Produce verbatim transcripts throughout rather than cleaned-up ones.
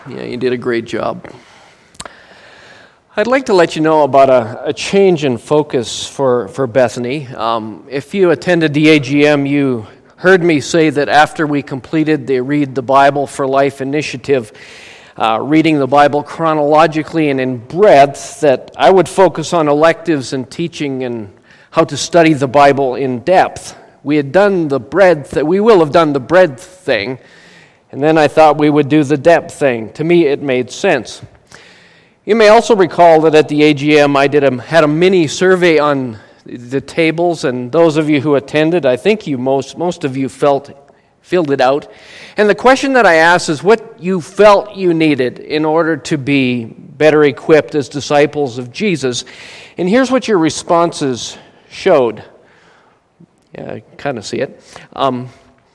Yeah, you did a great job. I'd like to let you know about a, a change in focus for, for Bethany. Um, if you attended the A G M, you heard me say that after we completed the Read the Bible for Life initiative, uh, reading the Bible chronologically and in breadth, that I would focus on electives and teaching and how to study the Bible in depth. We had done the breadth, we will have done the breadth thing, and then I thought we would do the depth thing. To me, it made sense. You may also recall that at the A G M, I did a, had a mini survey on the tables, and those of you who attended, I think you most most of you felt filled it out. And the question that I asked is what you felt you needed in order to be better equipped as disciples of Jesus. And here's what your responses showed. Yeah, I kind of see it. Um,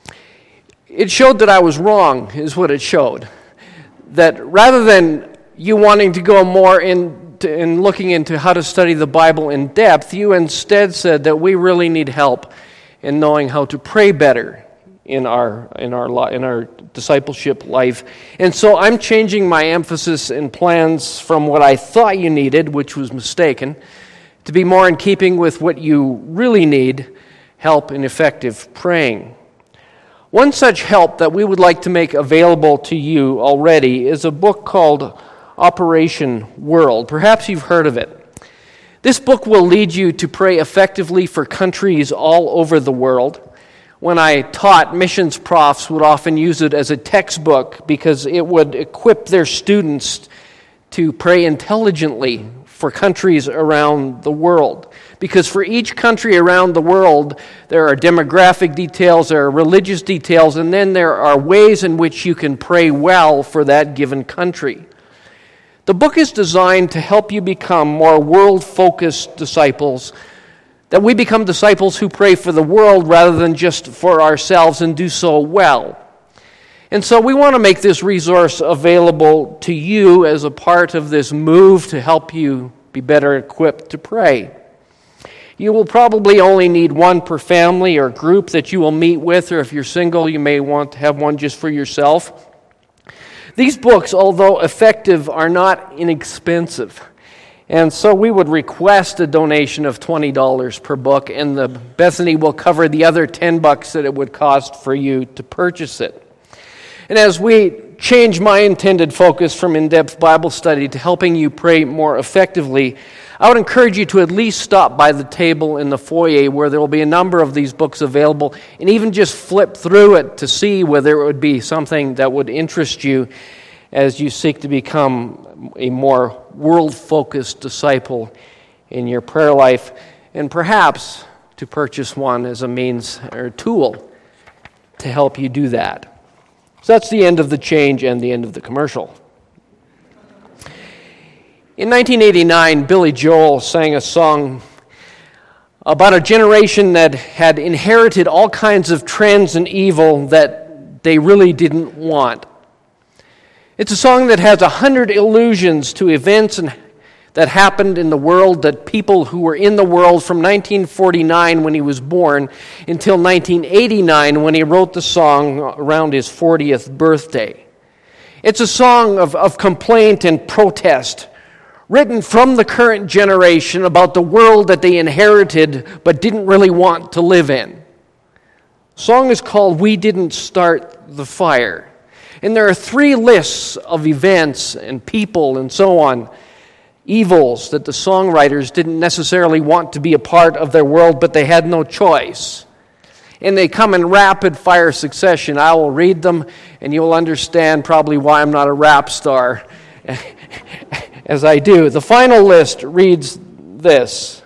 It showed that I was wrong, is what it showed. That rather than you wanting to go more into, in looking into how to study the Bible in depth, you instead said that we really need help in knowing how to pray better in our in our in our discipleship life. And so I'm changing my emphasis and plans from what I thought you needed, which was mistaken, to be more in keeping with what you really need, help in effective praying. One such help that we would like to make available to you already is a book called Operation World. Perhaps you've heard of it. This book will lead you to pray effectively for countries all over the world. When I taught, missions profs would often use it as a textbook because it would equip their students to pray intelligently for countries around the world. Because for each country around the world, there are demographic details, there are religious details, and then there are ways in which you can pray well for that given country. The book is designed to help you become more world-focused disciples, that we become disciples who pray for the world rather than just for ourselves and do so well. And so we want to make this resource available to you as a part of this move to help you be better equipped to pray. You will probably only need one per family or group that you will meet with, or if you're single, you may want to have one just for yourself. These books, although effective, are not inexpensive. And so we would request a donation of twenty dollars per book, and the Bethany will cover the other ten bucks that it would cost for you to purchase it. And as we change my intended focus from in-depth Bible study to helping you pray more effectively, I would encourage you to at least stop by the table in the foyer where there will be a number of these books available, and even just flip through it to see whether it would be something that would interest you as you seek to become a more world-focused disciple in your prayer life, and perhaps to purchase one as a means or tool to help you do that. So that's the end of the change and the end of the commercial. In nineteen eighty-nine, Billy Joel sang a song about a generation that had inherited all kinds of trends and evil that they really didn't want. It's a song that has a hundred allusions to events and that happened in the world, that people who were in the world from nineteen forty-nine when he was born until nineteen eighty-nine when he wrote the song around his fortieth birthday. It's a song of, of complaint and protest, written from the current generation about the world that they inherited but didn't really want to live in. The song is called We Didn't Start the Fire. And there are three lists of events and people and so on, evils that the songwriters didn't necessarily want to be a part of their world, but they had no choice. And they come in rapid fire succession. I will read them, and you'll understand probably why I'm not a rap star as I do. The final list reads this.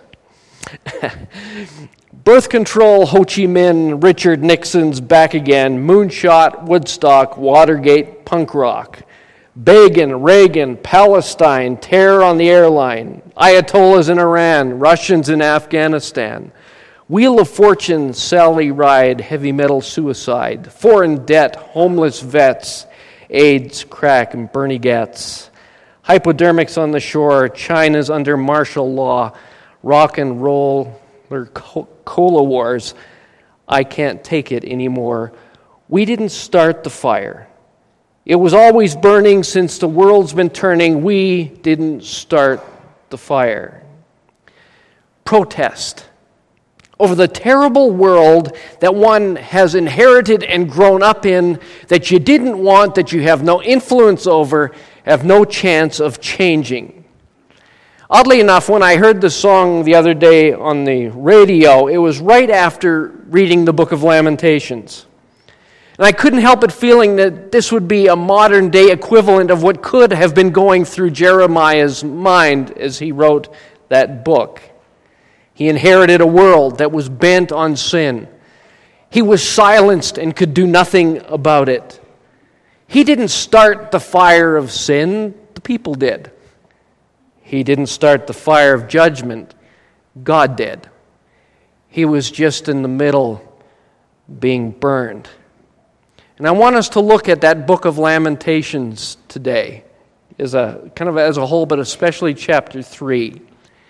Birth control, Ho Chi Minh, Richard Nixon's back again, moonshot, Woodstock, Watergate, punk rock. Begin, Reagan, Palestine, terror on the airline, Ayatollahs in Iran, Russians in Afghanistan, Wheel of Fortune, Sally Ride, heavy metal suicide, foreign debt, homeless vets, AIDS, crack, and Bernie Getz, hypodermics on the shore, China's under martial law, rock and roll, or cola wars, I can't take it anymore. We didn't start the fire. It was always burning since the world's been turning. We didn't start the fire. Protest over the terrible world that one has inherited and grown up in, that you didn't want, that you have no influence over, have no chance of changing. Oddly enough, when I heard the song the other day on the radio, it was right after reading the book of Lamentations. And I couldn't help but feeling that this would be a modern-day equivalent of what could have been going through Jeremiah's mind as he wrote that book. He inherited a world that was bent on sin. He was silenced and could do nothing about it. He didn't start the fire of sin, the people did. He didn't start the fire of judgment, God did. He was just in the middle being burned. And I want us to look at that book of Lamentations today as a kind of as a whole, but especially chapter three.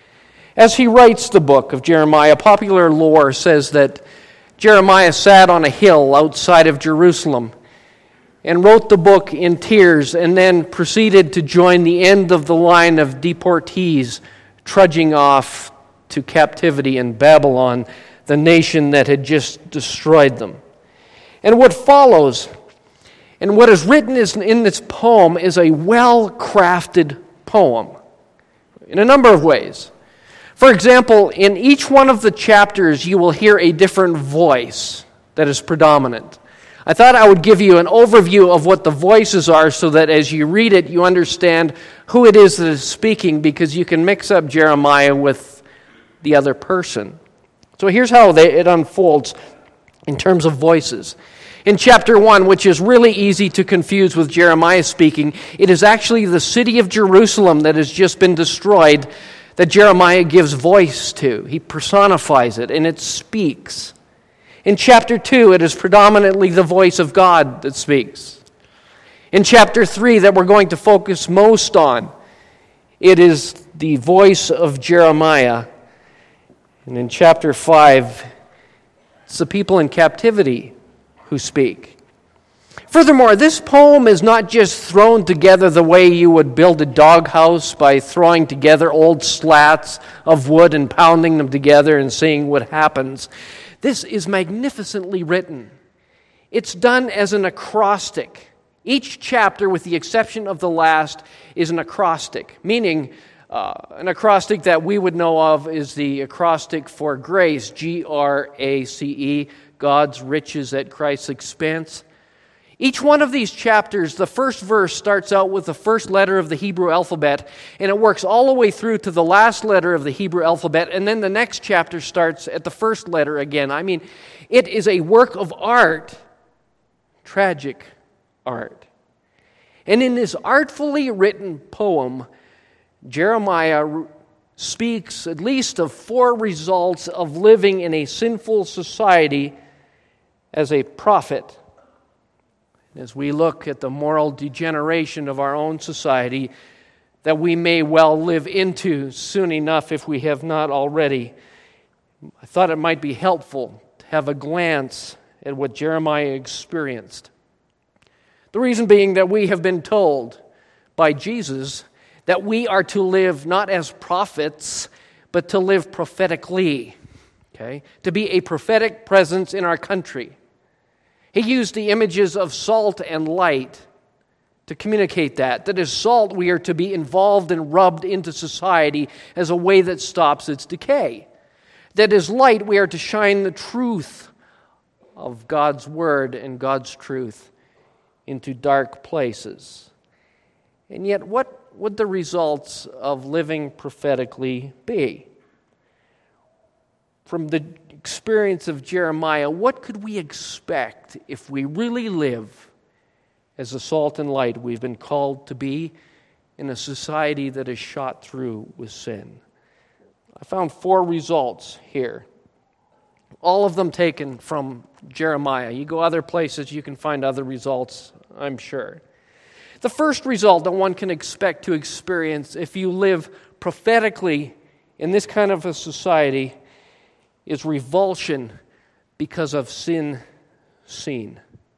As he writes the book of Jeremiah, popular lore says that Jeremiah sat on a hill outside of Jerusalem and wrote the book in tears and then proceeded to join the end of the line of deportees trudging off to captivity in Babylon, the nation that had just destroyed them. And what follows, and what is written in this poem, is a well-crafted poem in a number of ways. For example, in each one of the chapters, you will hear a different voice that is predominant. I thought I would give you an overview of what the voices are so that as you read it, you understand who it is that is speaking, because you can mix up Jeremiah with the other person. So here's how they, it unfolds in terms of voices. In chapter one, which is really easy to confuse with Jeremiah speaking, it is actually the city of Jerusalem that has just been destroyed that Jeremiah gives voice to. He personifies it, and it speaks. In chapter two, it is predominantly the voice of God that speaks. In chapter three, that we're going to focus most on, it is the voice of Jeremiah. And in chapter five, it's the people in captivity who speak. Furthermore, this poem is not just thrown together the way you would build a doghouse by throwing together old slats of wood and pounding them together and seeing what happens. This is magnificently written. It's done as an acrostic. Each chapter, with the exception of the last, is an acrostic, meaning uh, an acrostic that we would know of is the acrostic for grace, G R A C E, God's riches at Christ's expense. Each one of these chapters, the first verse starts out with the first letter of the Hebrew alphabet, and it works all the way through to the last letter of the Hebrew alphabet, and then the next chapter starts at the first letter again. I mean, it is a work of art, tragic art. And in this artfully written poem, Jeremiah speaks at least of four results of living in a sinful society as a prophet. As we look at the moral degeneration of our own society that we may well live into soon enough if we have not already, I thought it might be helpful to have a glance at what Jeremiah experienced. The reason being that we have been told by Jesus that we are to live not as prophets, but to live prophetically, okay? To be a prophetic presence in our country. He used the images of salt and light to communicate that. That as salt, we are to be involved and rubbed into society as a way that stops its decay. That as light, we are to shine the truth of God's word and God's truth into dark places. And yet, what would the results of living prophetically be? From the experience of Jeremiah, what could we expect if we really live as the salt and light we've been called to be in a society that is shot through with sin? I found four results here, all of them taken from Jeremiah. You go other places, you can find other results, I'm sure. The first result that one can expect to experience if you live prophetically in this kind of a society is revulsion because of sin seen.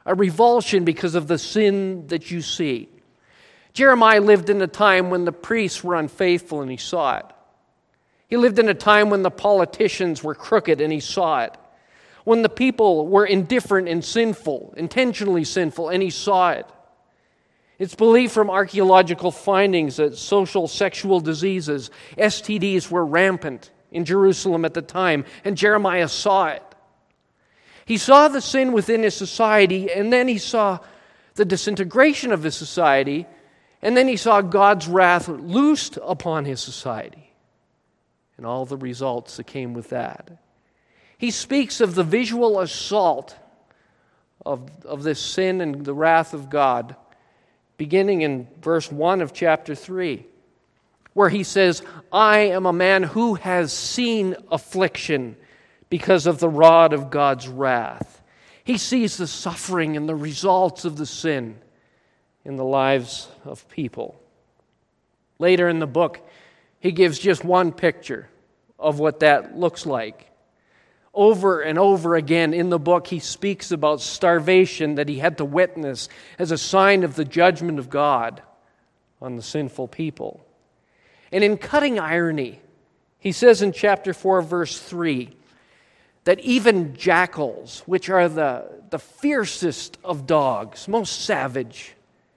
a revulsion because of the sin that you see. Jeremiah lived in a time when the priests were unfaithful, and he saw it. He lived in a time when the politicians were crooked, and he saw it. When the people were indifferent and sinful, intentionally sinful, and he saw it. It's believed from archaeological findings that social sexual diseases, S T Ds, were rampant in Jerusalem at the time, and Jeremiah saw it. He saw the sin within his society, and then he saw the disintegration of his society, and then he saw God's wrath loosed upon his society, and all the results that came with that. He speaks of the visual assault of, of this sin and the wrath of God, beginning in verse one of chapter three, where he says, I am a man who has seen affliction because of the rod of God's wrath. He sees the suffering and the results of the sin in the lives of people. Later in the book, he gives just one picture of what that looks like. Over and over again in the book, he speaks about starvation that he had to witness as a sign of the judgment of God on the sinful people. And in cutting irony, he says in chapter four, verse three, that even jackals, which are the, the fiercest of dogs, most savage,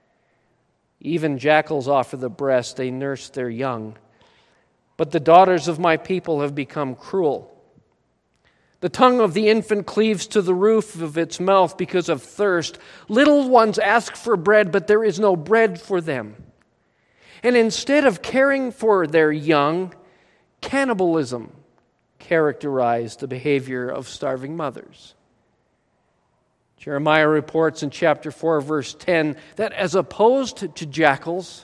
even jackals offer the breast, they nurse their young. But the daughters of my people have become cruel. The tongue of the infant cleaves to the roof of its mouth because of thirst. Little ones ask for bread, but there is no bread for them. And instead of caring for their young, cannibalism characterized the behavior of starving mothers. Jeremiah reports in chapter four, verse ten, that as opposed to jackals,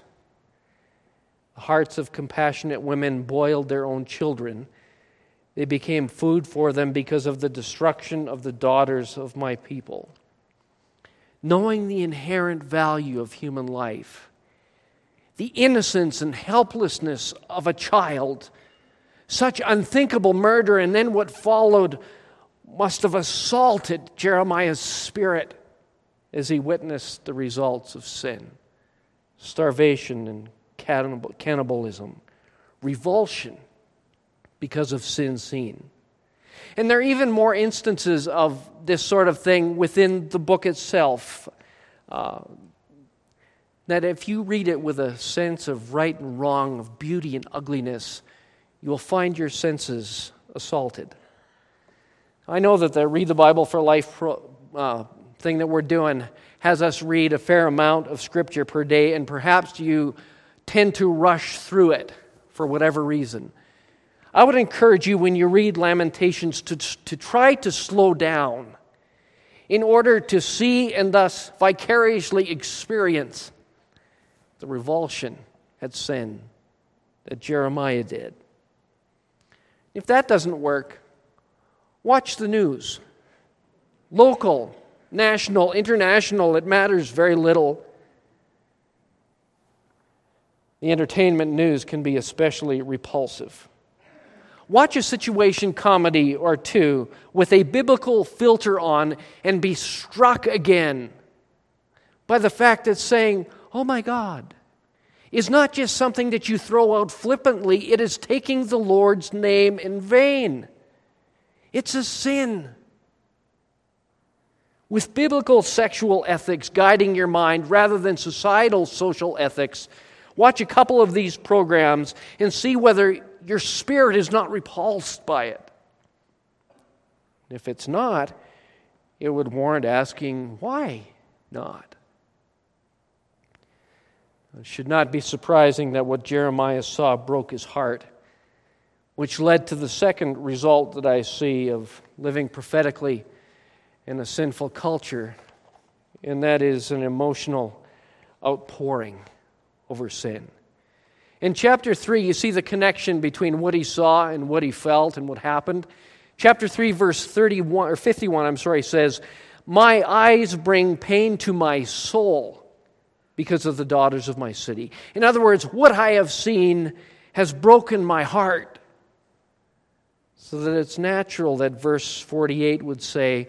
the hearts of compassionate women boiled their own children. They became food for them because of the destruction of the daughters of my people. Knowing the inherent value of human life, the innocence and helplessness of a child, such unthinkable murder, and then what followed must have assaulted Jeremiah's spirit as he witnessed the results of sin, starvation and cannibalism, revulsion because of sin seen. And there are even more instances of this sort of thing within the book itself, uh, that if you read it with a sense of right and wrong, of beauty and ugliness, you will find your senses assaulted. I know that the Read the Bible for Life pro, uh, thing that we're doing has us read a fair amount of Scripture per day, and perhaps you tend to rush through it for whatever reason. I would encourage you when you read Lamentations to, to try to slow down in order to see and thus vicariously experience the revulsion at sin that Jeremiah did. If that doesn't work, watch the news. Local, national, international, it matters very little. The entertainment news can be especially repulsive. Watch a situation comedy or two with a biblical filter on and be struck again by the fact that saying, oh my God, is not just something that you throw out flippantly, it is taking the Lord's name in vain. It's a sin. With biblical sexual ethics guiding your mind rather than societal social ethics, watch a couple of these programs and see whether your spirit is not repulsed by it. If it's not, it would warrant asking, why not? It should not be surprising that what Jeremiah saw broke his heart, which led to the second result that I see of living prophetically in a sinful culture, and that is an emotional outpouring over sin. In chapter three, you see the connection between what he saw and what he felt and what happened. Chapter three, verse thirty-one or fifty-one, I'm sorry, says, "My eyes bring pain to my soul because of the daughters of my city." In other words, what I have seen has broken my heart. So that it's natural that verse forty-eight would say,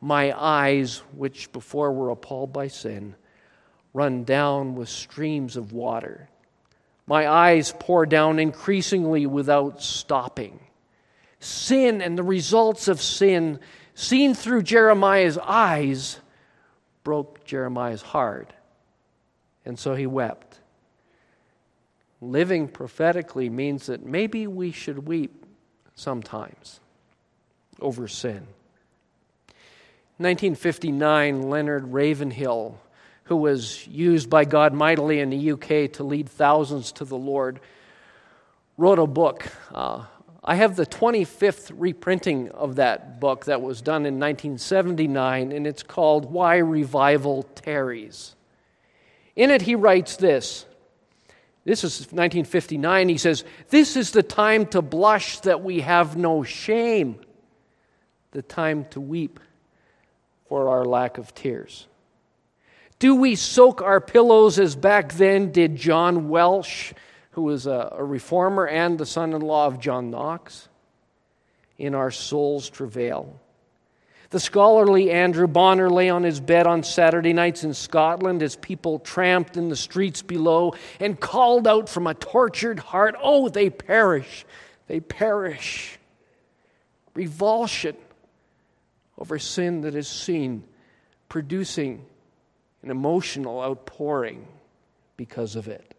My eyes, which before were appalled by sin, run down with streams of water. My eyes pour down increasingly without stopping. Sin and the results of sin, seen through Jeremiah's eyes, broke Jeremiah's heart. And so he wept. Living prophetically means that maybe we should weep sometimes over sin. In nineteen fifty-nine, Leonard Ravenhill, who was used by God mightily in the U K to lead thousands to the Lord, wrote a book. Uh, I have the twenty-fifth reprinting of that book that was done in nineteen seventy-nine, and it's called Why Revival Tarries. In it, he writes this. This is nineteen fifty-nine. He says, "This is the time to blush that we have no shame, the time to weep for our lack of tears. Do we soak our pillows as back then did John Welsh, who was a, a reformer and the son-in-law of John Knox, in our soul's travail? The scholarly Andrew Bonner lay on his bed on Saturday nights in Scotland as people tramped in the streets below and called out from a tortured heart, 'Oh, they perish, they perish.' Revulsion over sin that is seen, producing an emotional outpouring because of it."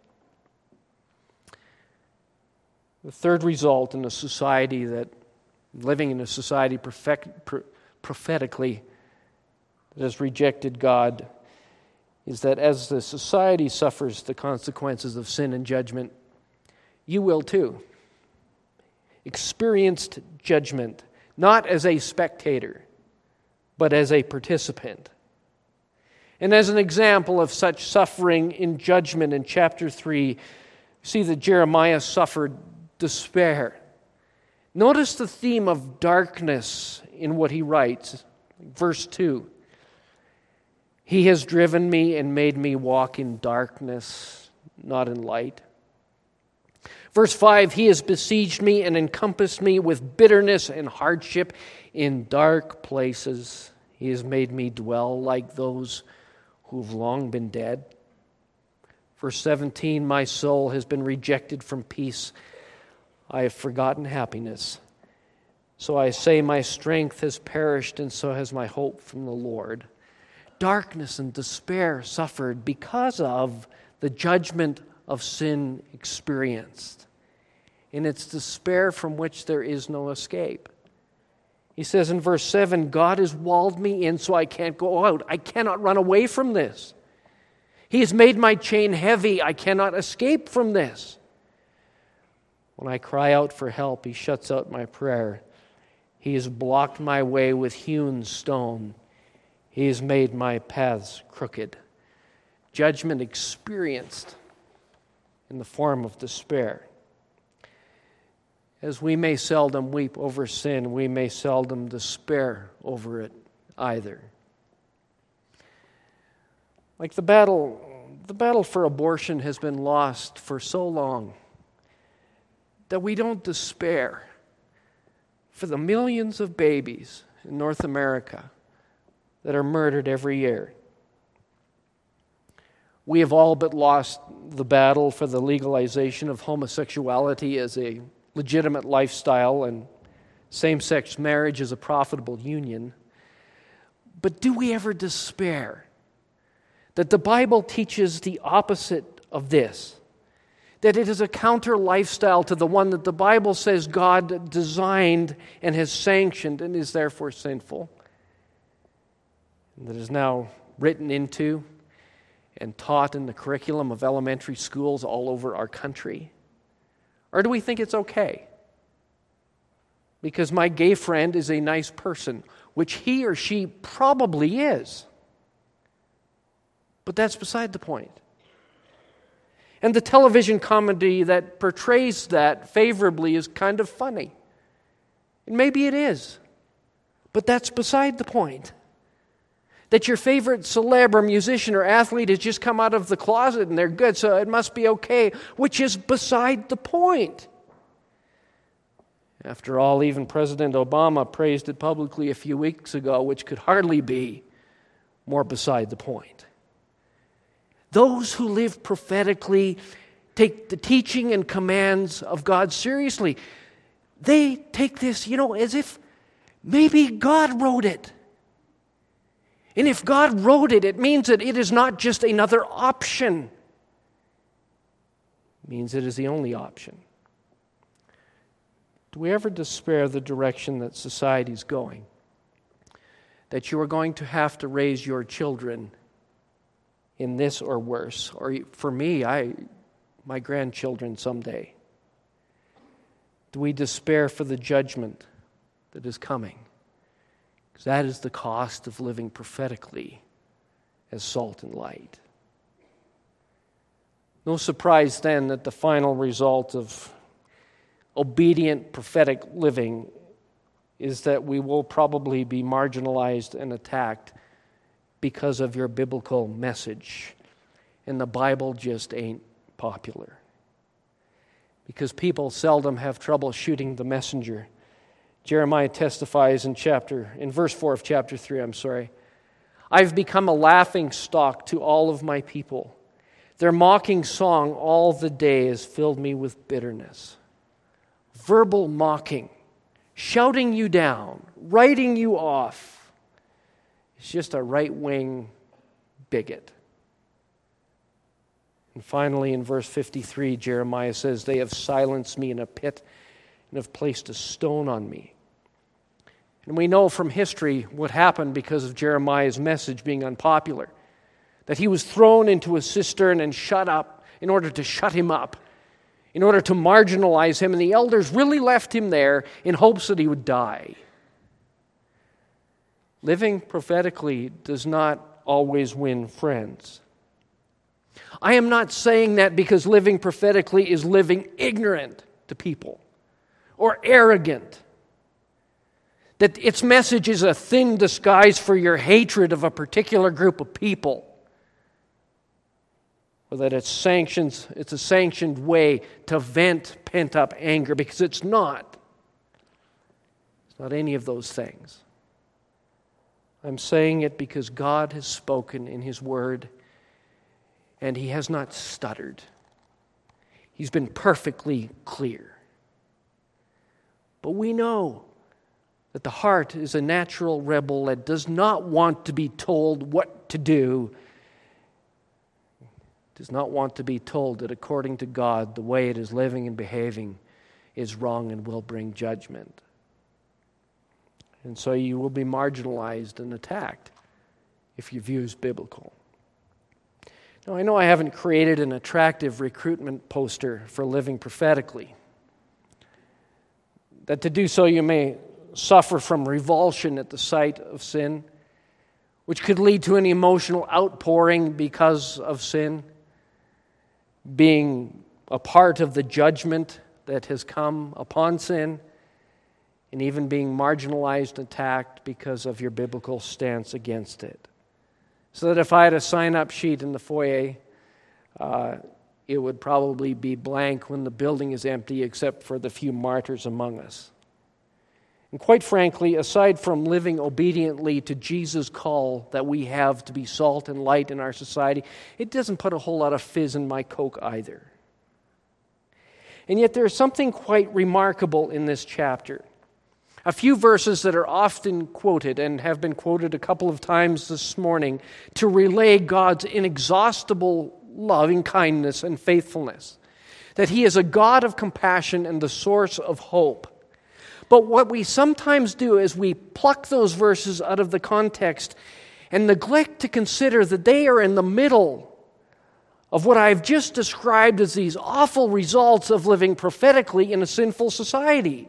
The third result in a society that, living in a society perfect, pro, prophetically that has rejected God, is that as the society suffers the consequences of sin and judgment, you will too. Experienced judgment, not as a spectator, but as a participant. And as an example of such suffering in judgment in chapter three, see that Jeremiah suffered despair. Notice the theme of darkness in what he writes. Verse two. He has driven me and made me walk in darkness, not in light. Verse five, he has besieged me and encompassed me with bitterness and hardship in dark places. He has made me dwell like those who have long been dead. Verse seventeen, my soul has been rejected from peace. I have forgotten happiness. So I say my strength has perished, and so has my hope from the Lord. Darkness and despair suffered because of the judgment of sin experienced. And it's despair from which there is no escape. He says in verse seven, God has walled me in so I can't go out. I cannot run away from this. He has made my chain heavy. I cannot escape from this. When I cry out for help, he shuts out my prayer. He has blocked my way with hewn stone. He has made my paths crooked. Judgment experienced in the form of despair. As we may seldom weep over sin, we may seldom despair over it either. Like the battle, the battle for abortion has been lost for so long that we don't despair for the millions of babies in North America that are murdered every year. We have all but lost the battle for the legalization of homosexuality as a legitimate lifestyle and same-sex marriage as a profitable union. But do we ever despair that the Bible teaches the opposite of this? That it is a counter lifestyle to the one that the Bible says God designed and has sanctioned and is therefore sinful, and that is now written into and taught in the curriculum of elementary schools all over our country? Or do we think it's okay? Because my gay friend is a nice person, which he or she probably is. But that's beside the point. And the television comedy that portrays that favorably is kind of funny. And maybe it is. But that's beside the point. That your favorite celeb or musician or athlete has just come out of the closet and they're good, so it must be okay, which is beside the point. After all, even President Obama praised it publicly a few weeks ago, which could hardly be more beside the point. Those who live prophetically take the teaching and commands of God seriously. They take this, you know, as if maybe God wrote it. And if God wrote it, it means that it is not just another option. It means it is the only option. Do we ever despair the direction that society is going? That you are going to have to raise your children in this or worse, or for me, I, my grandchildren someday. Do we despair for the judgment that is coming? Because that is the cost of living prophetically as salt and light. No surprise then that the final result of obedient prophetic living is that we will probably be marginalized and attacked because of your biblical message. And the Bible just ain't popular. Because people seldom have trouble shooting the messenger. Jeremiah testifies in chapter, in verse four of chapter three, I'm sorry. I've become a laughing stock to all of my people. Their mocking song all the day has filled me with bitterness. Verbal mocking, shouting you down, writing you off. It's just a right-wing bigot. And finally, in verse fifty-three, Jeremiah says, they have silenced me in a pit and have placed a stone on me. And we know from history what happened because of Jeremiah's message being unpopular. That he was thrown into a cistern and shut up in order to shut him up, in order to marginalize him, and the elders really left him there in hopes that he would die. Living prophetically does not always win friends. I am not saying that because living prophetically is living ignorant to people or arrogant. That its message is a thin disguise for your hatred of a particular group of people. Or that it's sanctions, it's a sanctioned way to vent pent-up anger, because it's not. It's not any of those things. I'm saying it because God has spoken in His Word, and He has not stuttered. He's been perfectly clear. But we know that the heart is a natural rebel that does not want to be told what to do, does not want to be told that according to God, the way it is living and behaving is wrong and will bring judgment. And so you will be marginalized and attacked if your view is biblical. Now, I know I haven't created an attractive recruitment poster for living prophetically. That to do so you may suffer from revulsion at the sight of sin, which could lead to an emotional outpouring because of sin, being a part of the judgment that has come upon sin, and even being marginalized and attacked because of your biblical stance against it. So that if I had a sign-up sheet in the foyer, uh, it would probably be blank when the building is empty except for the few martyrs among us. And quite frankly, aside from living obediently to Jesus' call that we have to be salt and light in our society, it doesn't put a whole lot of fizz in my Coke either. And yet there is something quite remarkable in this chapter. A few verses that are often quoted and have been quoted a couple of times this morning to relay God's inexhaustible loving kindness and faithfulness. That He is a God of compassion and the source of hope. But what we sometimes do is we pluck those verses out of the context and neglect to consider that they are in the middle of what I've just described as these awful results of living prophetically in a sinful society.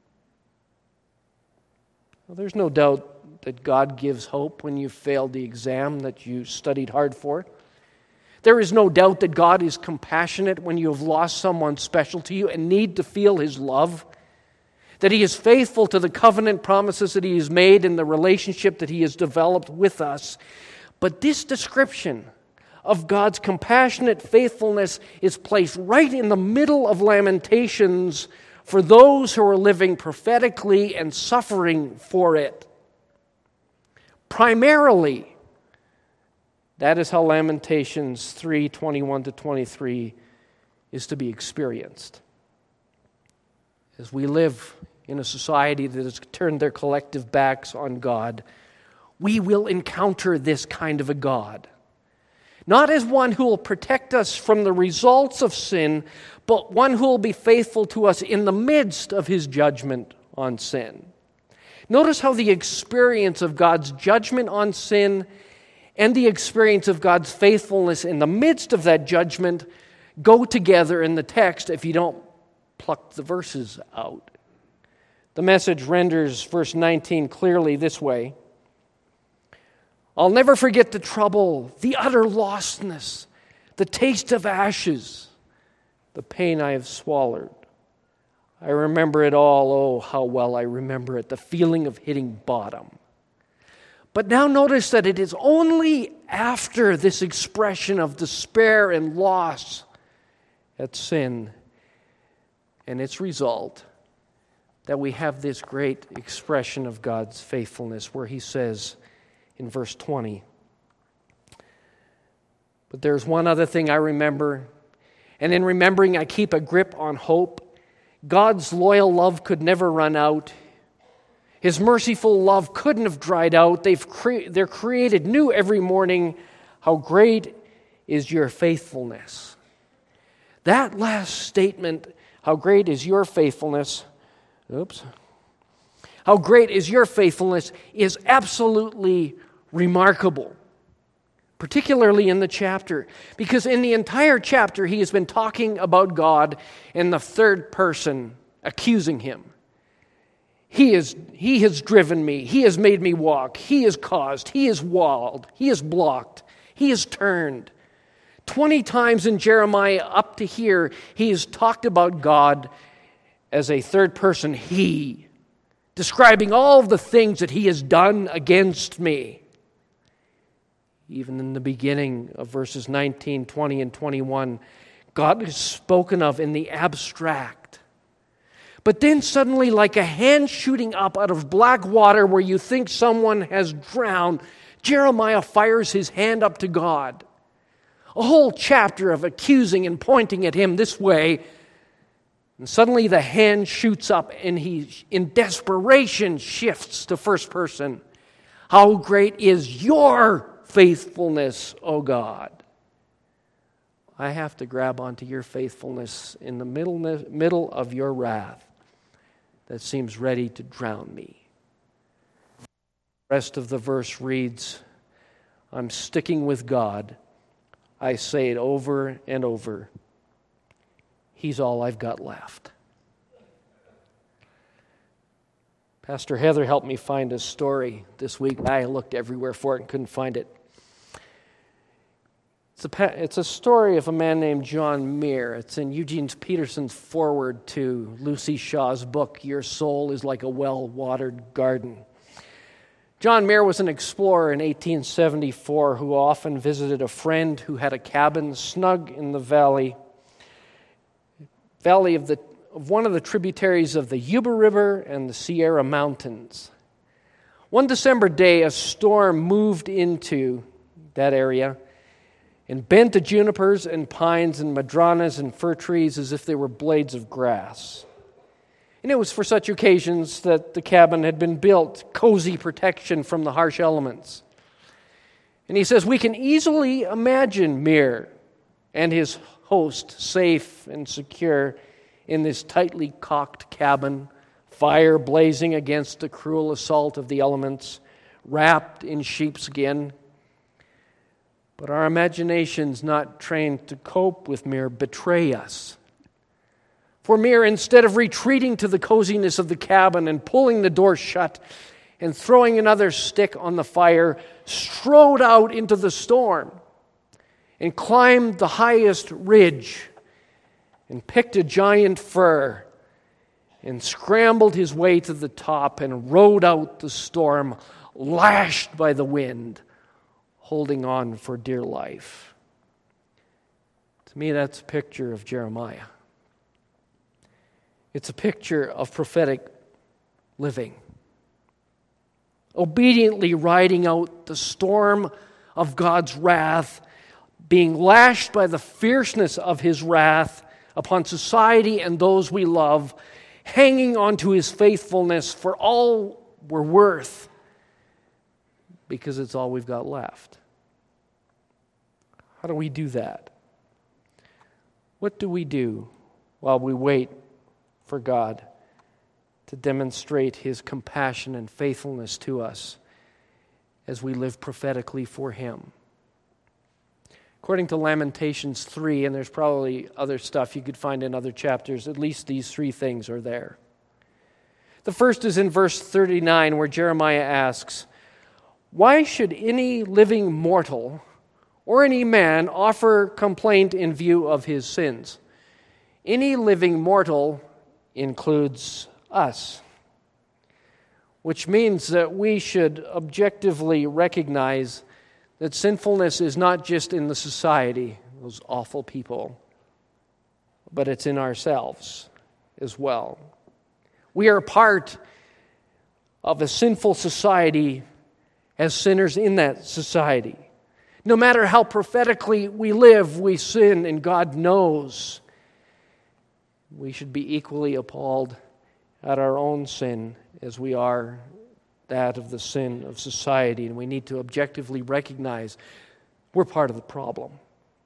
Well, there's no doubt that God gives hope when you failed the exam that you studied hard for. There is no doubt that God is compassionate when you have lost someone special to you and need to feel His love. That He is faithful to the covenant promises that He has made in the relationship that He has developed with us. But this description of God's compassionate faithfulness is placed right in the middle of Lamentations for those who are living prophetically and suffering for it. Primarily, that is how Lamentations three twenty-one to twenty-three is to be experienced. As we live in a society that has turned their collective backs on God, we will encounter this kind of a God. Not as one who will protect us from the results of sin, but one who will be faithful to us in the midst of his judgment on sin. Notice how the experience of God's judgment on sin and the experience of God's faithfulness in the midst of that judgment go together in the text if you don't pluck the verses out. The Message renders verse nineteen clearly this way: I'll never forget the trouble, the utter lostness, the taste of ashes, the pain I have swallowed. I remember it all. Oh, how well I remember it, the feeling of hitting bottom. But now notice that it is only after this expression of despair and loss at sin and its result that we have this great expression of God's faithfulness, where he says in verse twenty, but there's one other thing I remember, and in remembering I keep a grip on hope. God's loyal love could never run out. His merciful love couldn't have dried out. They've cre- they're created new every morning. How great is your faithfulness. That last statement, how great is your faithfulness, oops, how great is your faithfulness, is absolutely remarkable, particularly in the chapter, because in the entire chapter he has been talking about God in the third person, accusing him. He is, he has driven me, he has made me walk, he has caused, he has walled, he has blocked, he has turned. Twenty times in Jeremiah up to here, he has talked about God as a third person he, describing all of the things that he has done against me. Even in the beginning of verses nineteen, twenty, and twenty-one, God is spoken of in the abstract. But then suddenly, like a hand shooting up out of black water where you think someone has drowned, Jeremiah fires his hand up to God. A whole chapter of accusing and pointing at him this way. And suddenly the hand shoots up and he, in desperation, shifts to first person. How great is your faithfulness, O God? I have to grab onto your faithfulness in the middle, middle of your wrath that seems ready to drown me. The rest of the verse reads, I'm sticking with God. I say it over and over. He's all I've got left. Pastor Heather helped me find a story this week. I looked everywhere for it and couldn't find it. It's a, it's a story of a man named John Muir. It's in Eugene Peterson's foreword to Lucy Shaw's book, Your Soul is Like a Well-Watered Garden. John Muir was an explorer in eighteen seventy-four who often visited a friend who had a cabin snug in the valley, valley of, the, of one of the tributaries of the Yuba River and the Sierra Mountains. One December day, a storm moved into that area and bent the junipers and pines and madronas and fir trees as if they were blades of grass. And it was for such occasions that the cabin had been built, cozy protection from the harsh elements. And he says, we can easily imagine Muir and his host safe and secure in this tightly caulked cabin, fire blazing against the cruel assault of the elements, wrapped in sheepskin. But our imaginations, not trained to cope with Muir, betray us. For Muir, instead of retreating to the coziness of the cabin and pulling the door shut and throwing another stick on the fire, strode out into the storm and climbed the highest ridge and picked a giant fir and scrambled his way to the top and rode out the storm, lashed by the wind, holding on for dear life. To me, that's a picture of Jeremiah. It's a picture of prophetic living. Obediently riding out the storm of God's wrath, being lashed by the fierceness of His wrath upon society and those we love, hanging on to His faithfulness for all we're worth, because it's all we've got left. How do we do that? What do we do while we wait for God to demonstrate His compassion and faithfulness to us as we live prophetically for Him? According to Lamentations three, and there's probably other stuff you could find in other chapters, at least these three things are there. The first is in verse thirty-nine, where Jeremiah asks, "Why should any living mortal or any man offer complaint in view of his sins?" Any living mortal includes us, which means that we should objectively recognize that sinfulness is not just in the society, those awful people, but it's in ourselves as well. We are part of a sinful society as sinners in that society. No matter how prophetically we live, we sin, and God knows. We should be equally appalled at our own sin as we are that of the sin of society, and we need to objectively recognize we're part of the problem.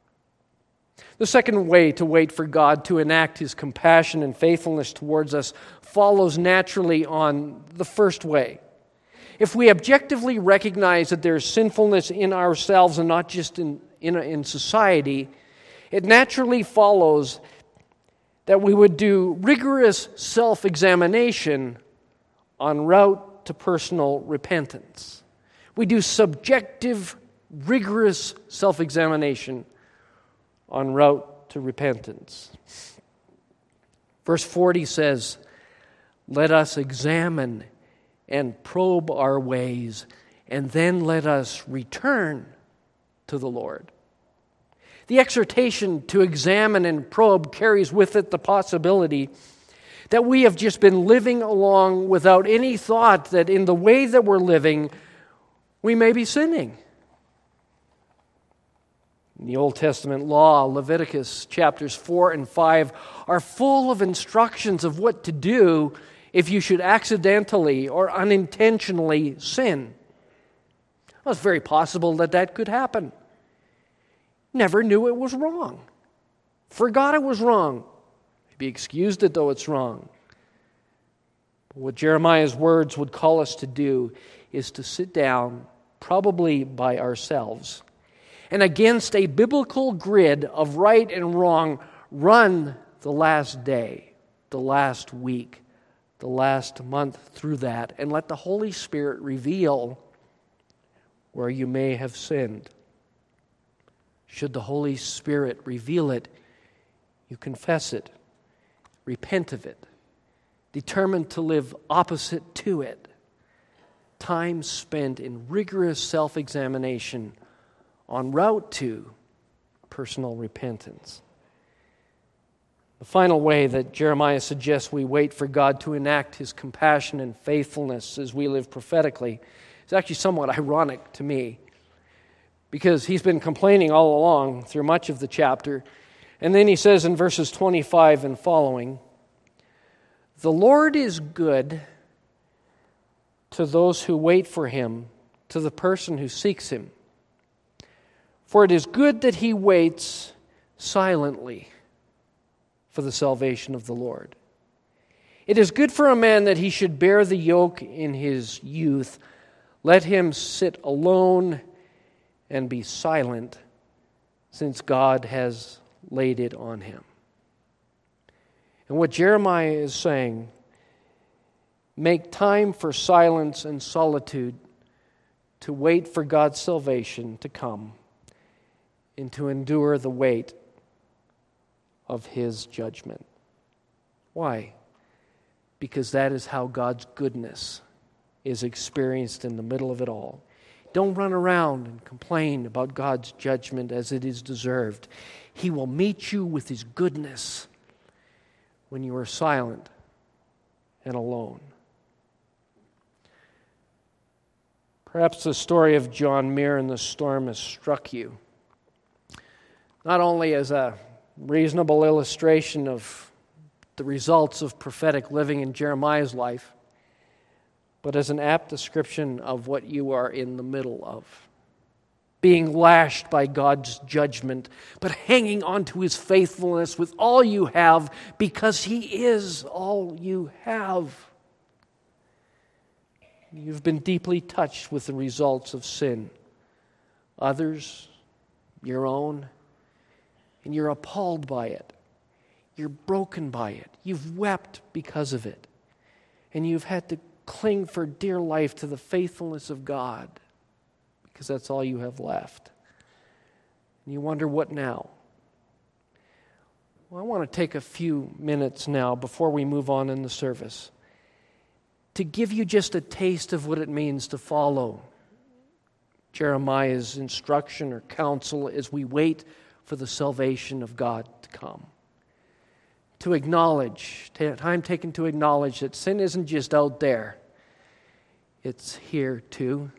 The second way to wait for God to enact His compassion and faithfulness towards us follows naturally on the first way. If we objectively recognize that there's sinfulness in ourselves and not just in, in, in society, it naturally follows that we would do rigorous self-examination en route to personal repentance. We do subjective, rigorous self-examination en route to repentance. Verse forty says, "Let us examine and probe our ways, and then let us return to the Lord." The exhortation to examine and probe carries with it the possibility that we have just been living along without any thought that in the way that we're living, we may be sinning. In the Old Testament law, Leviticus chapters four and five are full of instructions of what to do if you should accidentally or unintentionally sin. Well, it's very possible that that could happen. Never knew it was wrong. Forgot it was wrong. Maybe excused it though it's wrong. But what Jeremiah's words would call us to do is to sit down, probably by ourselves, and against a biblical grid of right and wrong, run the last day, the last week, the last month through that, and let the Holy Spirit reveal where you may have sinned. Should the Holy Spirit reveal it, you confess it, repent of it, determined to live opposite to it. Time spent in rigorous self-examination en route to personal repentance. The final way that Jeremiah suggests we wait for God to enact His compassion and faithfulness as we live prophetically is actually somewhat ironic to me, because he's been complaining all along through much of the chapter. And then he says in verses twenty-five and following, "The Lord is good to those who wait for Him, to the person who seeks Him. For it is good that he waits silently for the salvation of the Lord. It is good for a man that he should bear the yoke in his youth. Let him sit alone and be silent, since God has laid it on him." And what Jeremiah is saying, make time for silence and solitude to wait for God's salvation to come and to endure the weight of His judgment. Why? Because that is how God's goodness is experienced in the middle of it all. Don't run around and complain about God's judgment as it is deserved. He will meet you with His goodness when you are silent and alone. Perhaps the story of John Muir and the storm has struck you, not only as a reasonable illustration of the results of prophetic living in Jeremiah's life, but as an apt description of what you are in the middle of. Being lashed by God's judgment, but hanging on to His faithfulness with all you have because He is all you have. You've been deeply touched with the results of sin. Others, your own, and you're appalled by it. You're broken by it. You've wept because of it. And you've had to cling for dear life to the faithfulness of God because that's all you have left. And you wonder, what now? Well, I want to take a few minutes now before we move on in the service to give you just a taste of what it means to follow Jeremiah's instruction or counsel as we wait for the salvation of God to come. To acknowledge, time taken to acknowledge that sin isn't just out there, it's here too.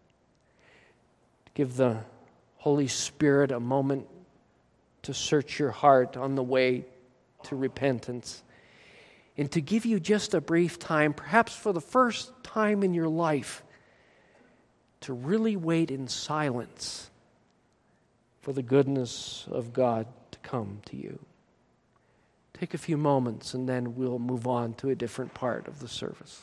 To give the Holy Spirit a moment to search your heart on the way to repentance. And to give you just a brief time, perhaps for the first time in your life, to really wait in silence for the goodness of God to come to you. Take a few moments and then we'll move on to a different part of the service.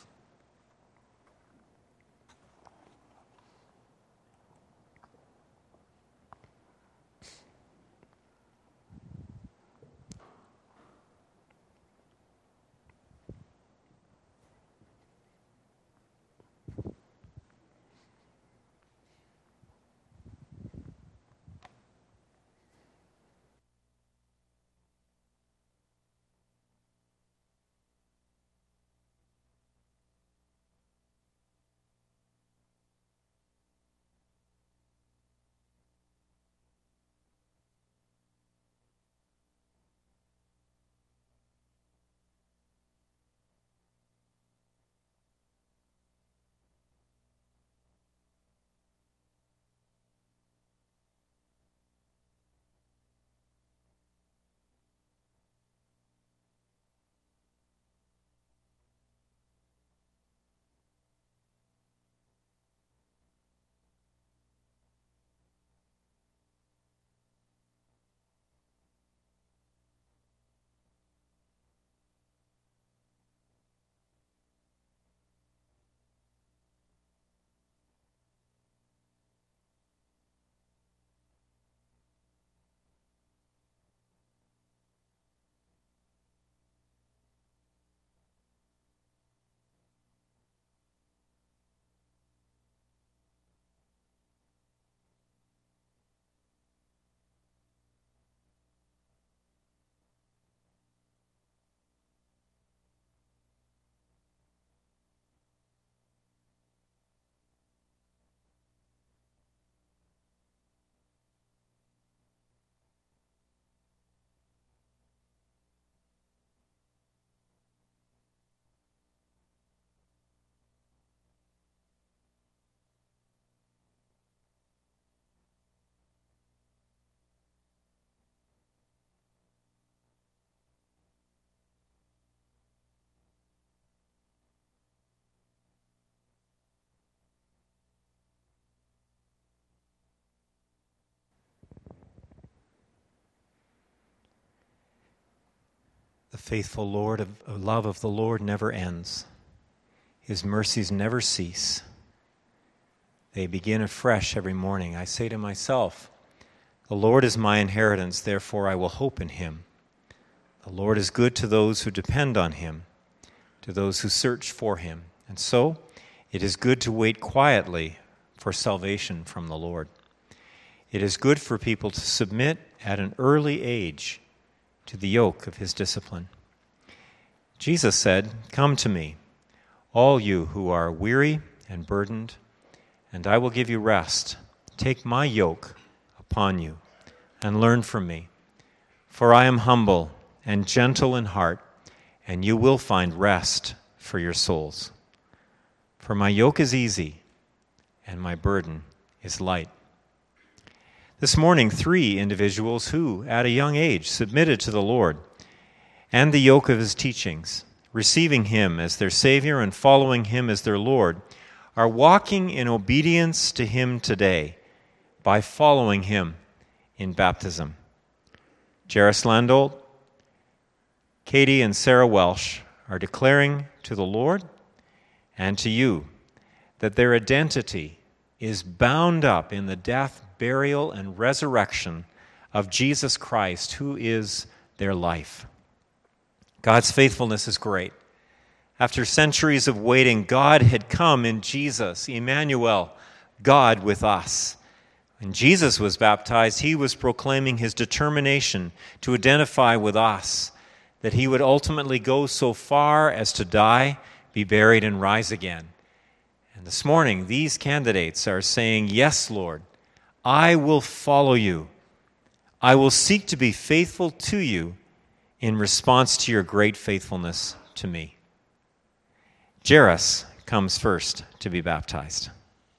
The faithful Lord of, of love of the Lord never ends. His mercies never cease. They begin afresh every morning. I say to myself, the Lord is my inheritance, therefore I will hope in him. The Lord is good to those who depend on him, to those who search for him. And so it is good to wait quietly for salvation from the Lord. It is good for people to submit at an early age to the yoke of his discipline. Jesus said, "Come to me, all you who are weary and burdened, and I will give you rest. Take my yoke upon you and learn from me, for I am humble and gentle in heart, and you will find rest for your souls. For my yoke is easy, and my burden is light. This morning, three individuals who, at a young age, submitted to the Lord and the yoke of his teachings, receiving him as their Savior and following him as their Lord, are walking in obedience to him today by following him in baptism. Jairus Landolt, Katie and Sarah Welsh are declaring to the Lord and to you that their identity is bound up in the death, burial, and resurrection of Jesus Christ, who is their life. God's faithfulness is great. After centuries of waiting, God had come in Jesus, Emmanuel, God with us. When Jesus was baptized, he was proclaiming his determination to identify with us, that he would ultimately go so far as to die, be buried, and rise again. And this morning, these candidates are saying, "Yes, Lord, I will follow you. I will seek to be faithful to you in response to your great faithfulness to me." Jairus comes first to be baptized.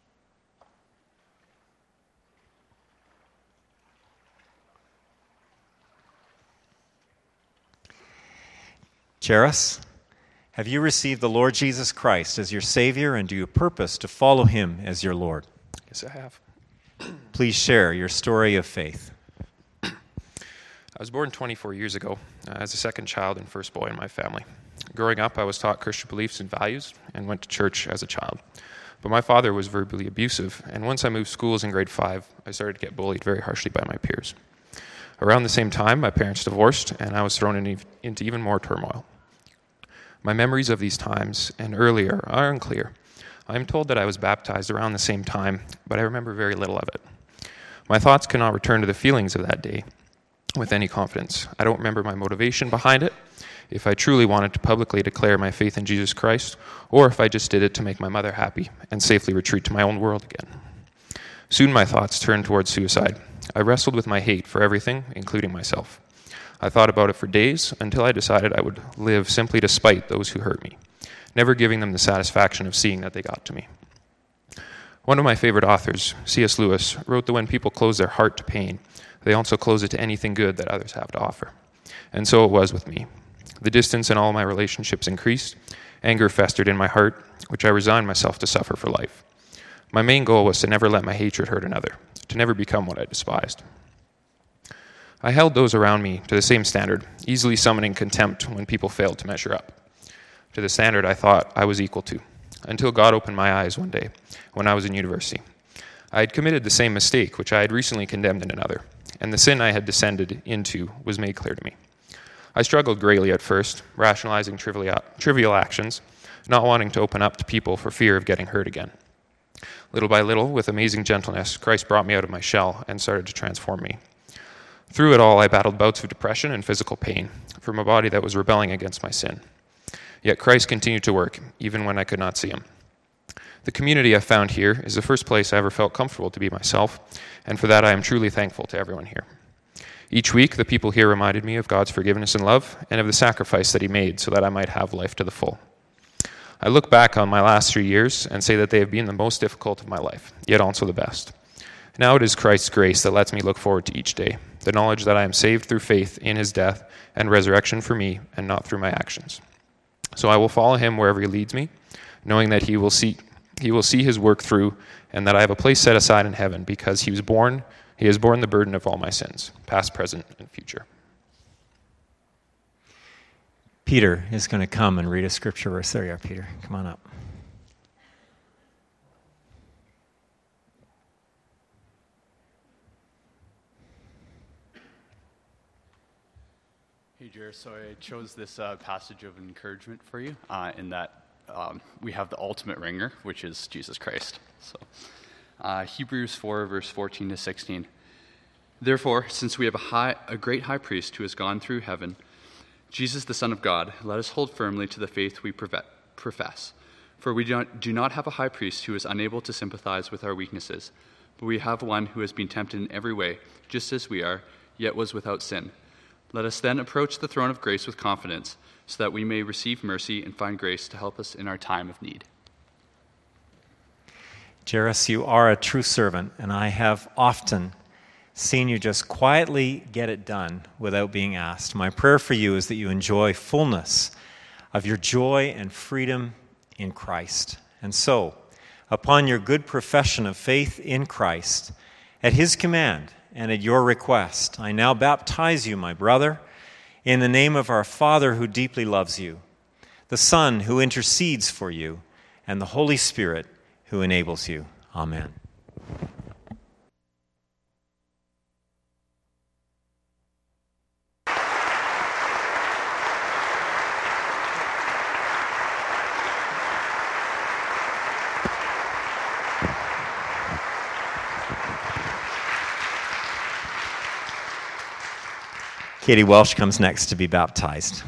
Jairus, have you received the Lord Jesus Christ as your Savior, and do you purpose to follow him as your Lord? Yes, I have. Please share your story of faith. I was born twenty-four years ago uh, as a second child and first boy in my family. Growing up, I was taught Christian beliefs and values and went to church as a child. But my father was verbally abusive, and once I moved schools in grade five, I started to get bullied very harshly by my peers. Around the same time, my parents divorced, and I was thrown in, into even more turmoil. My memories of these times and earlier are unclear. I am told that I was baptized around the same time, but I remember very little of it. My thoughts cannot return to the feelings of that day with any confidence. I don't remember my motivation behind it, if I truly wanted to publicly declare my faith in Jesus Christ, or if I just did it to make my mother happy and safely retreat to my own world again. Soon my thoughts turned towards suicide. I wrestled with my hate for everything, including myself. I thought about it for days until I decided I would live simply to spite those who hurt me, never giving them the satisfaction of seeing that they got to me. One of my favorite authors, C S Lewis, wrote that when people close their heart to pain, they also close it to anything good that others have to offer. And so it was with me. The distance in all my relationships increased. Anger festered in my heart, which I resigned myself to suffer for life. My main goal was to never let my hatred hurt another, to never become what I despised. I held those around me to the same standard, easily summoning contempt when people failed to measure up, to the standard I thought I was equal to, until God opened my eyes one day when I was in university. I had committed the same mistake which I had recently condemned in another, and the sin I had descended into was made clear to me. I struggled greatly at first, rationalizing trivial, trivial actions, not wanting to open up to people for fear of getting hurt again. Little by little, with amazing gentleness, Christ brought me out of my shell and started to transform me. Through it all, I battled bouts of depression and physical pain from a body that was rebelling against my sin. Yet Christ continued to work, even when I could not see him. The community I found here is the first place I ever felt comfortable to be myself, and for that I am truly thankful to everyone here. Each week, the people here reminded me of God's forgiveness and love, and of the sacrifice that he made so that I might have life to the full. I look back on my last three years and say that they have been the most difficult of my life, yet also the best. Now it is Christ's grace that lets me look forward to each day, the knowledge that I am saved through faith in his death and resurrection for me, and not through my actions. So I will follow him wherever he leads me, knowing that he will see, he will see his work through, and that I have a place set aside in heaven because he was born, he has borne the burden of all my sins, past, present, and future. Peter is going to come and read a scripture verse. There you are, Peter. Come on up. Hey, Jared, so I chose this uh, passage of encouragement for you uh, in that um, we have the ultimate ringer, which is Jesus Christ. So, uh, Hebrews four, verse fourteen to sixteen. Therefore, since we have a, high, a great high priest who has gone through heaven, Jesus, the Son of God, let us hold firmly to the faith we profess. For we do not, do not have a high priest who is unable to sympathize with our weaknesses, but we have one who has been tempted in every way, just as we are, yet was without sin. Let us then approach the throne of grace with confidence, so that we may receive mercy and find grace to help us in our time of need. Jairus, you are a true servant, and I have often seen you just quietly get it done without being asked. My prayer for you is that you enjoy fullness of your joy and freedom in Christ. And so, upon your good profession of faith in Christ, at his command and at your request, I now baptize you, my brother, in the name of our Father who deeply loves you, the Son who intercedes for you, and the Holy Spirit who enables you. Amen. Katie Welsh comes next to be baptized.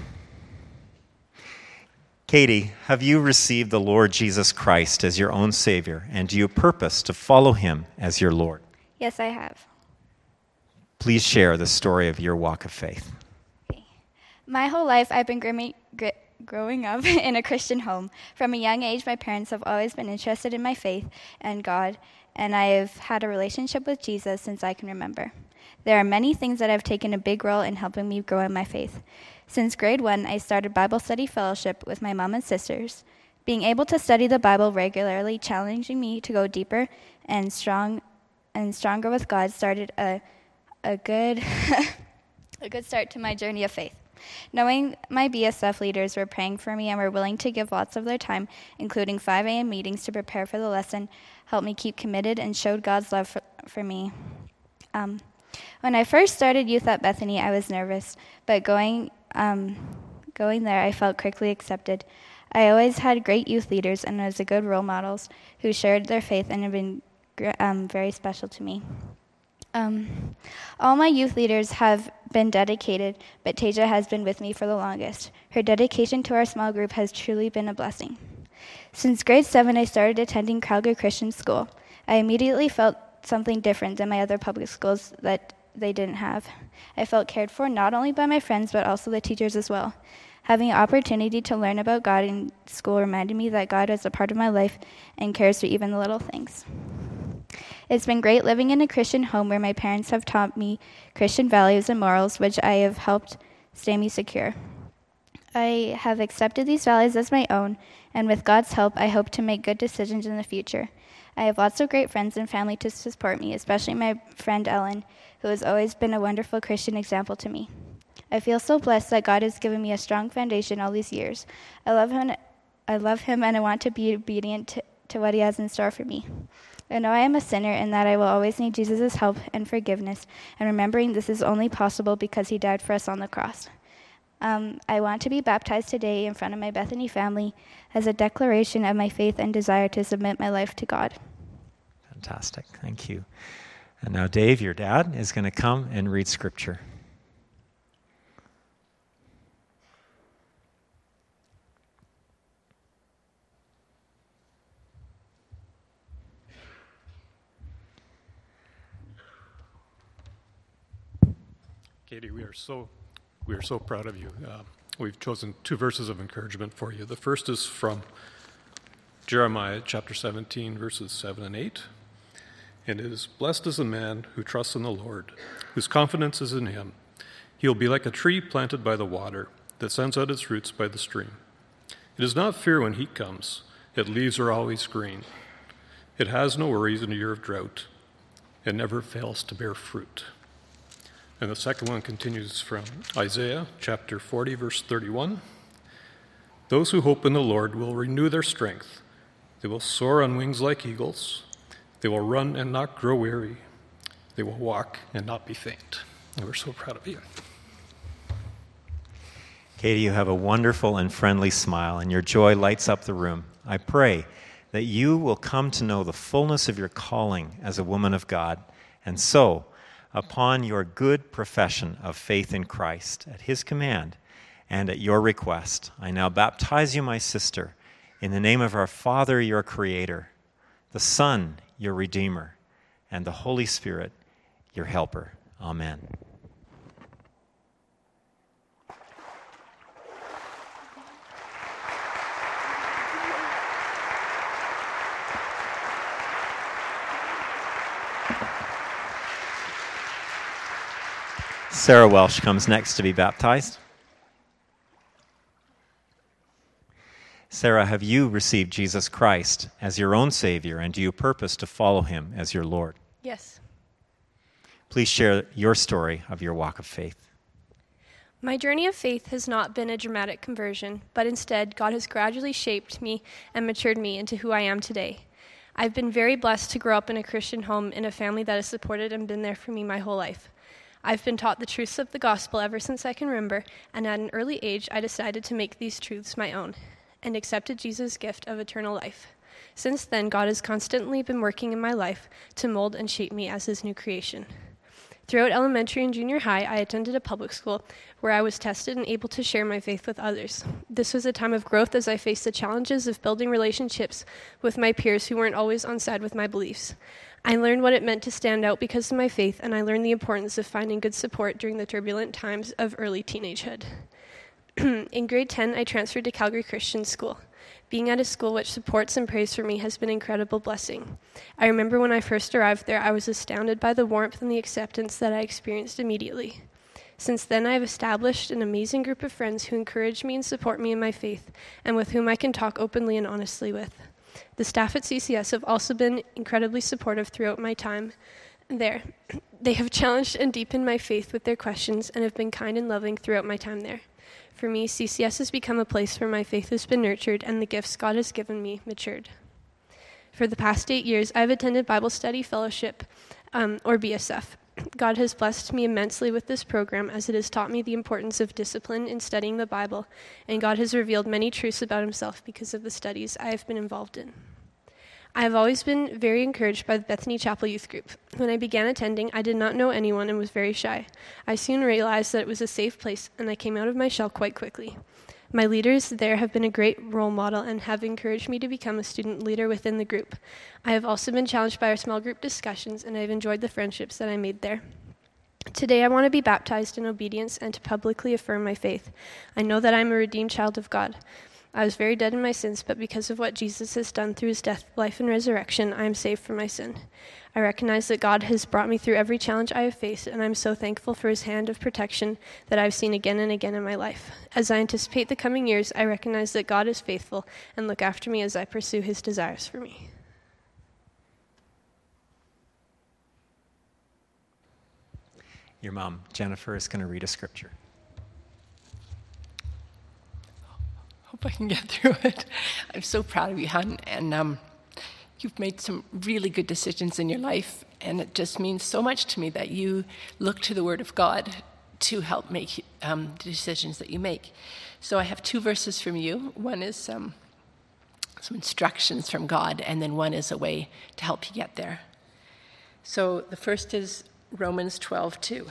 Katie, have you received the Lord Jesus Christ as your own Savior, and do you purpose to follow him as your Lord? Yes, I have. Please share the story of your walk of faith. Okay. My whole life, I've been growing, growing up in a Christian home. From a young age, my parents have always been interested in my faith and God, and I have had a relationship with Jesus since I can remember. There are many things that have taken a big role in helping me grow in my faith. Since grade one, I started Bible study fellowship with my mom and sisters. Being able to study the Bible regularly, challenging me to go deeper and strong and stronger with God, started a a good a good start to my journey of faith. Knowing my B S F leaders were praying for me and were willing to give lots of their time, including five a.m. meetings to prepare for the lesson, helped me keep committed and showed God's love for, for me. Um, When I first started youth at Bethany, I was nervous, but going um, going there, I felt quickly accepted. I always had great youth leaders and was a good role models who shared their faith and have been um, very special to me. Um, all my youth leaders have been dedicated, but Tasia has been with me for the longest. Her dedication to our small group has truly been a blessing. Since grade seven, I started attending Calgary Christian School. I immediately felt something different than my other public schools that they didn't have. I felt cared for not only by my friends, but also the teachers as well. Having an opportunity to learn about God in school reminded me that God is a part of my life and cares for even the little things. It's been great living in a Christian home where my parents have taught me Christian values and morals, which I have helped stay me secure. I have accepted these values as my own, and with God's help, I hope to make good decisions in the future. I have lots of great friends and family to support me, especially my friend Ellen, who has always been a wonderful Christian example to me. I feel so blessed that God has given me a strong foundation all these years. I love him, I love him and I want to be obedient to, to what he has in store for me. I know I am a sinner and that I will always need Jesus' help and forgiveness, and remembering this is only possible because he died for us on the cross. Um, I want to be baptized today in front of my Bethany family as a declaration of my faith and desire to submit my life to God. Fantastic. Thank you. And now Dave, your dad, is going to come and read scripture. Katie, we are so we are so proud of you. Uh, we've chosen two verses of encouragement for you. The first is from Jeremiah chapter seventeen, verses seven and eight. And it is, "Blessed is the man who trusts in the Lord, whose confidence is in him. He will be like a tree planted by the water that sends out its roots by the stream. It does not fear when heat comes. Its leaves are always green. It has no worries in a year of drought. It never fails to bear fruit." And the second one continues from Isaiah chapter forty, verse thirty-one. "Those who hope in the Lord will renew their strength. They will soar on wings like eagles. They will run and not grow weary. They will walk and not be faint." And we're so proud of you. Katie, you have a wonderful and friendly smile, and your joy lights up the room. I pray that you will come to know the fullness of your calling as a woman of God, and so, upon your good profession of faith in Christ, at his command and at your request, I now baptize you, my sister, in the name of our Father, your Creator, the Son, your Redeemer, and the Holy Spirit, your Helper. Amen. Sarah Welsh comes next to be baptized. Sarah, have you received Jesus Christ as your own Savior, and do you purpose to follow him as your Lord? Yes. Please share your story of your walk of faith. My journey of faith has not been a dramatic conversion, but instead, God has gradually shaped me and matured me into who I am today. I've been very blessed to grow up in a Christian home in a family that has supported and been there for me my whole life. I've been taught the truths of the gospel ever since I can remember, and at an early age, I decided to make these truths my own and accepted Jesus' gift of eternal life. Since then, God has constantly been working in my life to mold and shape me as his new creation. Throughout elementary and junior high, I attended a public school where I was tested and able to share my faith with others. This was a time of growth as I faced the challenges of building relationships with my peers who weren't always on side with my beliefs. I learned what it meant to stand out because of my faith, and I learned the importance of finding good support during the turbulent times of early teenagehood. In grade ten, I transferred to Calgary Christian School. Being at a school which supports and prays for me has been an incredible blessing. I remember when I first arrived there, I was astounded by the warmth and the acceptance that I experienced immediately. Since then, I have established an amazing group of friends who encourage me and support me in my faith, and with whom I can talk openly and honestly with. The staff at C C S have also been incredibly supportive throughout my time there. They have challenged and deepened my faith with their questions and have been kind and loving throughout my time there. For me, C C S has become a place where my faith has been nurtured and the gifts God has given me matured. For the past eight years, I've attended Bible Study Fellowship, um, or B S F. God has blessed me immensely with this program as it has taught me the importance of discipline in studying the Bible, and God has revealed many truths about himself because of the studies I have been involved in. I have always been very encouraged by the Bethany Chapel Youth Group. When I began attending, I did not know anyone and was very shy. I soon realized that it was a safe place, and I came out of my shell quite quickly. My leaders there have been a great role model and have encouraged me to become a student leader within the group. I have also been challenged by our small group discussions, and I have enjoyed the friendships that I made there. Today, I want to be baptized in obedience and to publicly affirm my faith. I know that I am a redeemed child of God. I was very dead in my sins, but because of what Jesus has done through his death, life, and resurrection, I am saved from my sin. I recognize that God has brought me through every challenge I have faced, and I'm so thankful for his hand of protection that I've seen again and again in my life. As I anticipate the coming years, I recognize that God is faithful and look after me as I pursue his desires for me. Your mom, Jennifer, is going to read a scripture. Hope I can get through it. I'm so proud of you, hon, and um, you've made some really good decisions in your life, and it just means so much to me that you look to the Word of God to help make um, the decisions that you make. So I have two verses from you. One is um, some instructions from God, and then one is a way to help you get there. So the first is Romans twelve two.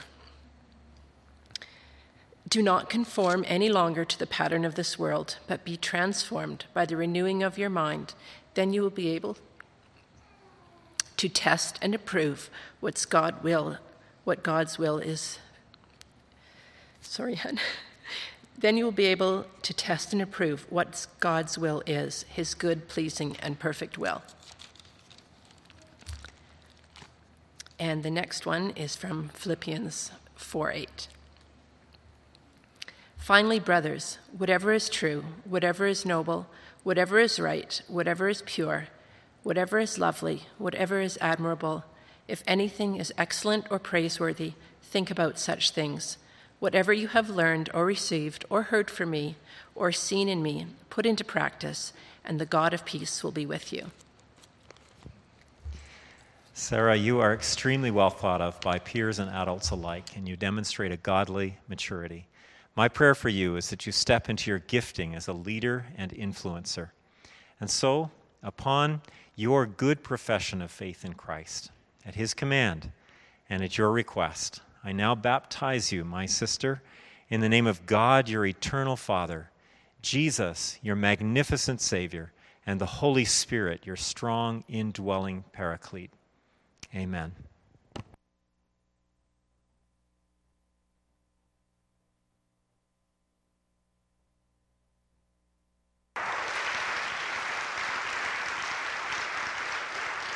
Do not conform any longer to the pattern of this world, but be transformed by the renewing of your mind. Then you will be able to test and approve what's God will, what God's will is. Sorry, hon. Then you will be able to test and approve what God's will is, his good, pleasing, and perfect will. And the next one is from Philippians four eight. Finally, brothers, whatever is true, whatever is noble, whatever is right, whatever is pure, whatever is lovely, whatever is admirable, if anything is excellent or praiseworthy, think about such things. Whatever you have learned or received or heard from me or seen in me, put into practice, and the God of peace will be with you. Sarah, you are extremely well thought of by peers and adults alike, and you demonstrate a godly maturity. My prayer for you is that you step into your gifting as a leader and influencer. And so, upon your good profession of faith in Christ, at his command and at your request, I now baptize you, my sister, in the name of God, your eternal Father, Jesus, your magnificent Savior, and the Holy Spirit, your strong, indwelling Paraclete. Amen.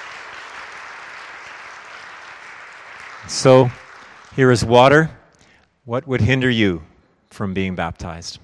So, here is water. What would hinder you from being baptized?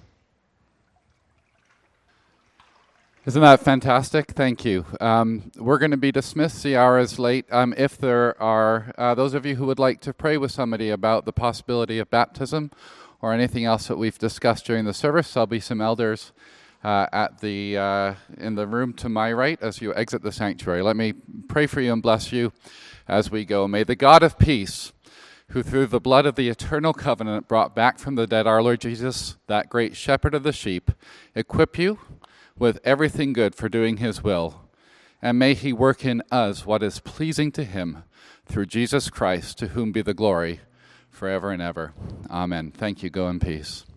Isn't that fantastic? Thank you. Um, we're going to be dismissed. The hour is late. Um, if there are uh, those of you who would like to pray with somebody about the possibility of baptism or anything else that we've discussed during the service, there'll be some elders uh, at the uh, in the room to my right as you exit the sanctuary. Let me pray for you and bless you as we go. May the God of peace, who through the blood of the eternal covenant brought back from the dead our Lord Jesus, that great shepherd of the sheep, equip you with everything good for doing his will. And may he work in us what is pleasing to him through Jesus Christ, to whom be the glory forever and ever. Amen. Thank you. Go in peace.